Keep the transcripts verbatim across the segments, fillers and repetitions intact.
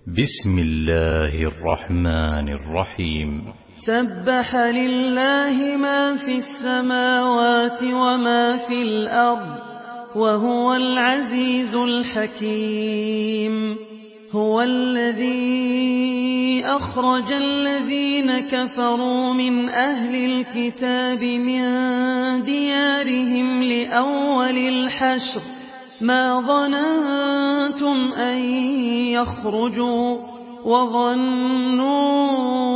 بسم الله الرحمن الرحيم. سبح لله ما في السماوات وما في الأرض وهو العزيز الحكيم. هو الذي أخرج الذين كفروا من أهل الكتاب من ديارهم لأول الحشر ما ظننتم أن يخرجوا وظنوا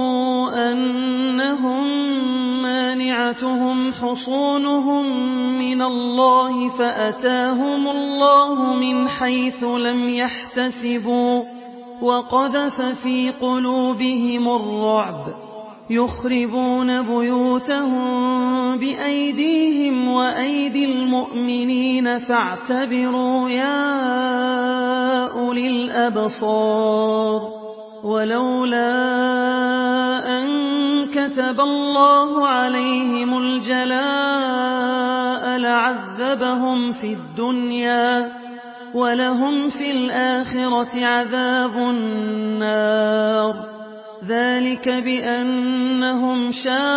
أنهم مانعتهم حصونهم من الله فأتاهم الله من حيث لم يحتسبوا وقذف في قلوبهم الرعب يخربون بيوتهم بأيديهم وأيدي المؤمنين فاعتبروا يا أولي الأبصار. ولولا أن كتب الله عليهم الجلاء لعذبهم في الدنيا ولهم في الآخرة عذاب النار. ذلك بأنهم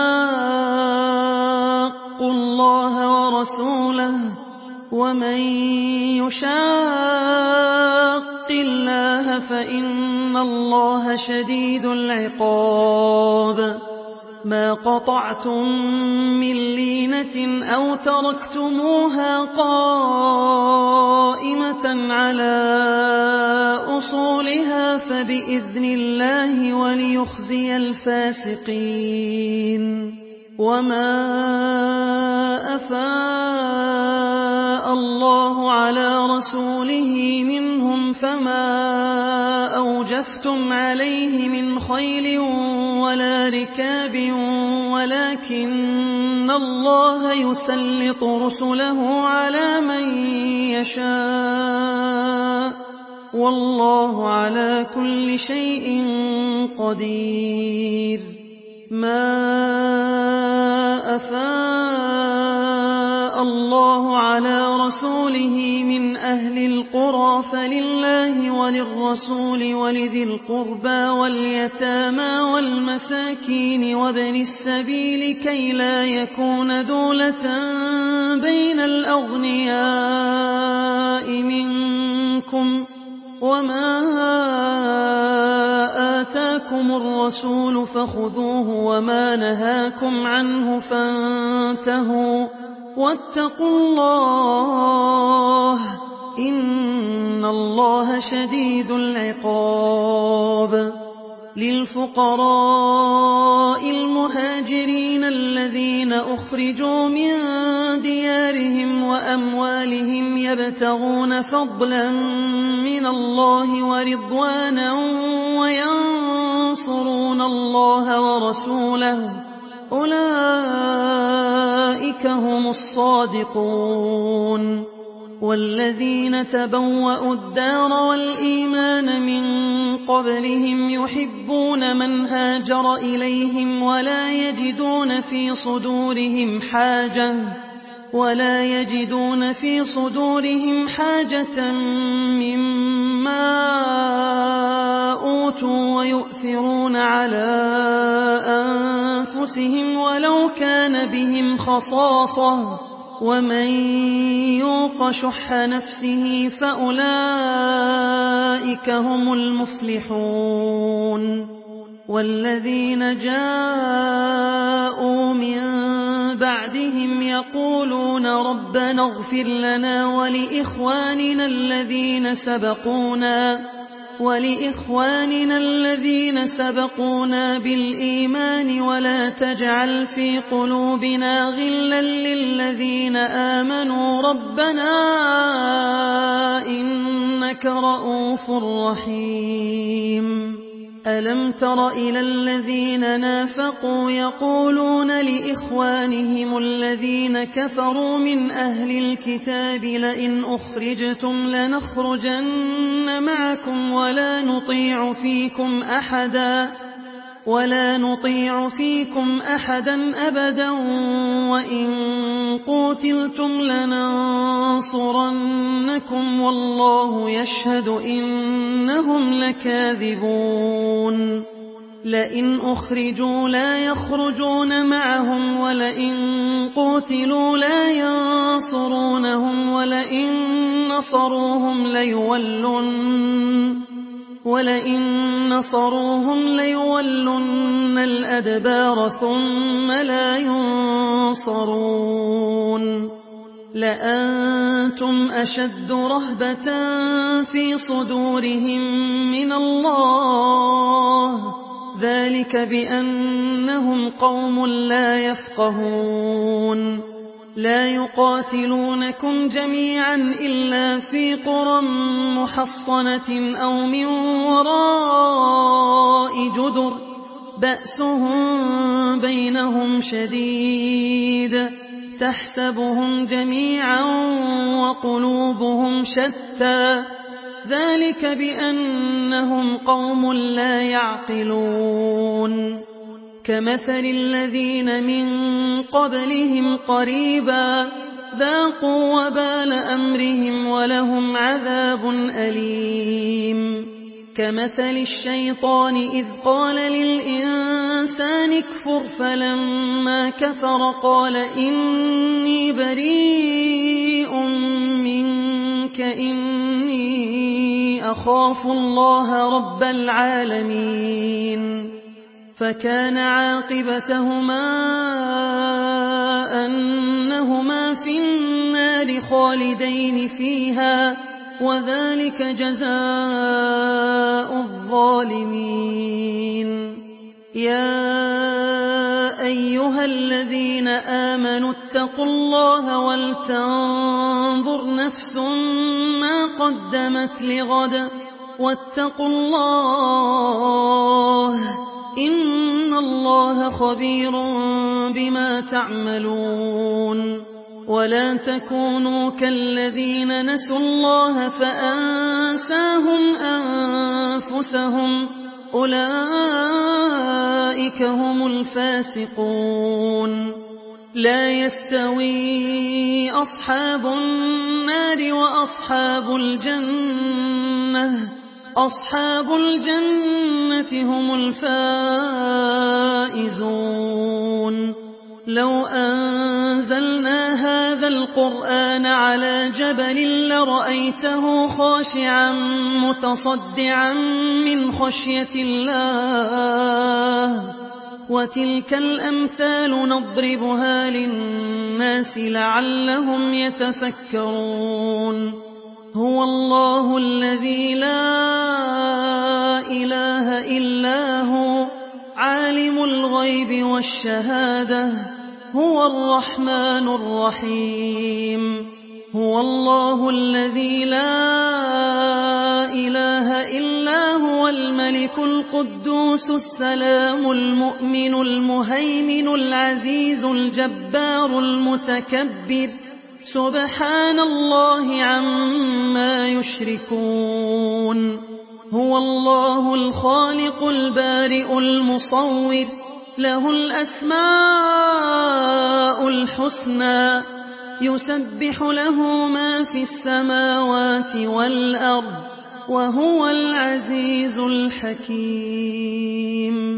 شاقوا الله ورسوله ومن يشاق الله فإن الله شديد العقاب. ما قطعتم من لينة أو تركتموها قائمة على أصولها فبإذن الله وليخزي الفاسقين. وما أفاء الله على رسوله منهم فما أوجفتم عليه من خيل ولا ركاب ولكن الله يسلط رسله على من يشاء والله على كل شيء قدير. ما أفاء الله على رسوله من أهل القرى فلله وللرسول ولذي القربى واليتامى والمساكين وابن السبيل كي لا يكون دولة بين الأغنياء منكم. وما آتاكم الرسول فخذوه وما نهاكم عنه فانتهوا واتقوا الله إن الله شديد العقاب. للفقراء المهاجرين الذين أخرجوا من ديارهم وأموالهم يبتغون فضلا من الله ورضوانا وينصرون الله ورسوله أولئك هم الصادقون. والذين تبوأوا الدار والإيمان من قبلهم يحبون من هاجر إليهم ولا يجدون في صدورهم حاجة ولا يجدون في صدورهم حاجة مما أوتوا ويؤثرون على أنفسهم ولو كان بهم خصاصة ومن يوق شح نفسه فأولئك هم المفلحون. والذين جاءوا من بعدهم يقولون ربنا اغفر لنا ولإخواننا الذين سبقونا ولإخواننا الذين سبقونا بالإيمان ولا تجعل في قلوبنا غلا للذين آمنوا ربنا إنك رؤوف رحيم. ألم تر إلى الذين نافقوا يقولون لإخوانهم الذين كفروا من أهل الكتاب لئن أخرجتم لنخرجن معكم ولا نطيع فيكم أحدا ولا نطيع فيكم أحدا أبدا وإن قوتلتم لننصرنكم والله يشهد إنهم لكاذبون لئن أخرجوا لا يخرجون معهم ولئن قوتلوا لا ينصرونهم ولئن نصروهم ليولن ولئن نصروهم ليولن الأدبار ثم لا ينصرون لأنتم أشد رهبة في صدورهم من الله ذلك بأنهم قوم لا يفقهون لا يقاتلونكم جميعا إلا في قرى محصنة أو من وراء جدر بأسهم بينهم شديد تحسبهم جميعا وقلوبهم شتى ذلك بأنهم قوم لا يعقلون كمثل الذين من قبلهم قريبا ذاقوا وبال أمرهم ولهم عذاب أليم كمثل الشيطان إذ قال للإنسان اكفر فلما كفر قال إني بريء منك إني أخاف الله رب العالمين فكان عاقبتهما أنهما في النار خالدين فيها وذلك جزاء الظالمين يا أيها الذين آمنوا اتقوا الله ولتنظر نفس ما قدمت لغد واتقوا الله إن الله خبير بما تعملون ولا تكونوا كالذين نسوا الله فأنساهم أنفسهم أولئك هم الفاسقون لا يستوي أصحاب النار وأصحاب الجنة أصحاب الجنة هم الفائزون لو أنزلنا هذا القرآن على جبل لرأيته خاشعا متصدعا من خشية الله وتلك الأمثال نضربها للناس لعلهم يتفكرون هو الله الذي لا إله إلا هو عالم الغيب والشهادة هو الرحمن الرحيم هو الله الذي لا إله إلا هو الملك القدوس السلام المؤمن المهيمن العزيز الجبار المتكبر سبحان الله عما يشركون هو الله الخالق البارئ المصور له الأسماء الحسنى يسبح له ما في السماوات والأرض وهو العزيز الحكيم